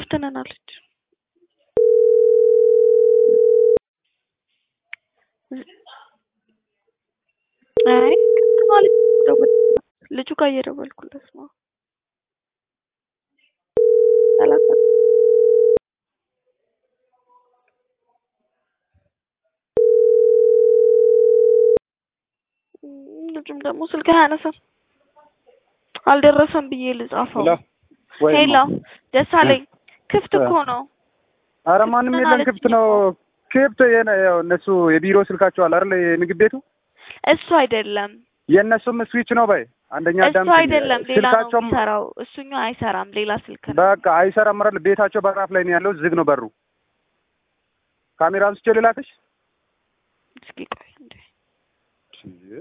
ከፍተናናለች አይ ማለት ደውል ልጁ ጋር እየደወልኩለት ነው ሰላም ልጁም ደግሞ ስልክ አያነሳም አልደረሰም ብዬ ልጻፈው ሄሎ ደሳለኝ ክፍት እኮ ነው ኧረ ማንም የለም ክፍት ነው ክፍት ያው እነሱ የቢሮ ስልካቸው አለ አይደል የምግብ ቤቱ እሱ አይደለም የነሱም ስዊች ነው ባይ አንደኛ እሱ አይደለም ሌላ ነው የሚሰራው እሱኛው አይሰራም ሌላ ስልክ ነው በቃ አይሰራም አይደል ቤታቸው በራፍ ላይ ነው ያለው ዝግ ነው በሩ ካሜራ አንስቼ ልላክሽ እስኪ ቆይ እንዴ